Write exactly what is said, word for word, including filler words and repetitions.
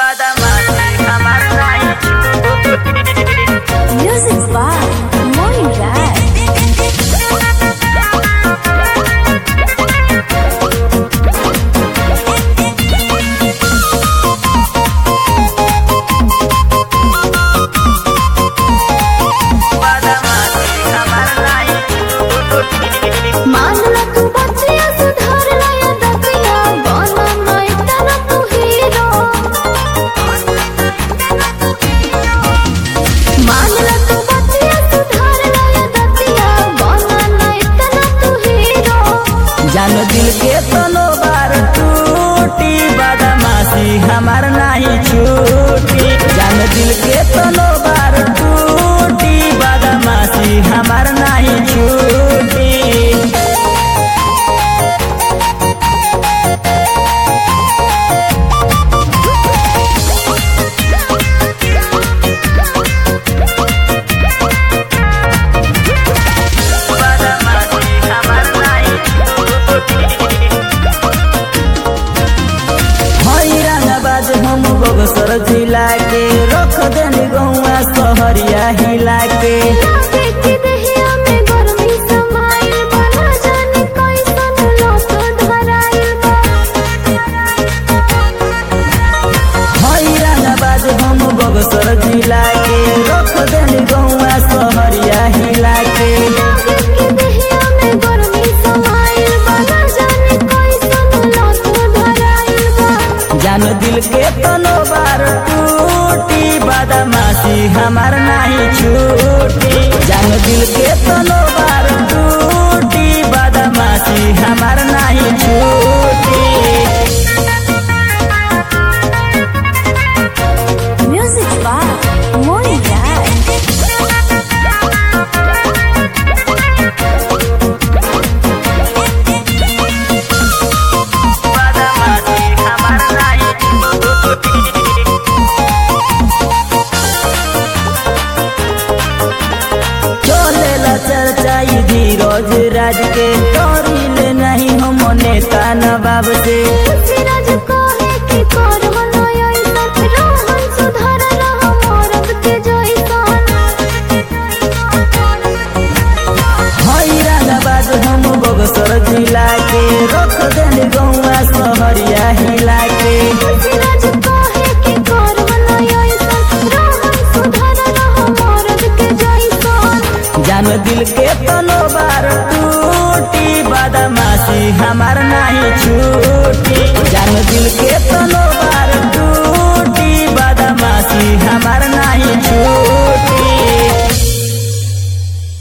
Music by Moin Rai. मानला तू बच्चिया सुधार लाया दबिया बना नहीं तना तू हीरो। मानला तू बच्चिया सुधार लाया दबिया बना नहीं तना तू हीरो। जान दिल के तनो बार टूटी बदमाशी हमार नहीं छूटी। जान दिल के तनो बार टूटी बदमाशी हमार नहीं छूटी। हम बगसर जिला के रख देनी गौआ सहरिया हिला के। हम बगसर जिला के रख देनी गौआ सहरिया हिला के। जान दिल के तनो बार टूटी बदमाशी हमार नहीं छूटी। जान दिल के तनो बार टूटी बदमाशी हमार नहीं छूटी। Music by Moin Rai. चर्चा धीरज राज के डरिले नहीं हम नेता नवाब से। हम बगसर जिला के रख देनी गौआ सहरिया हिला के। जान दिल के तनो बार टूटी बदमाशी हमार नहीं छूटी। जान दिल के तनो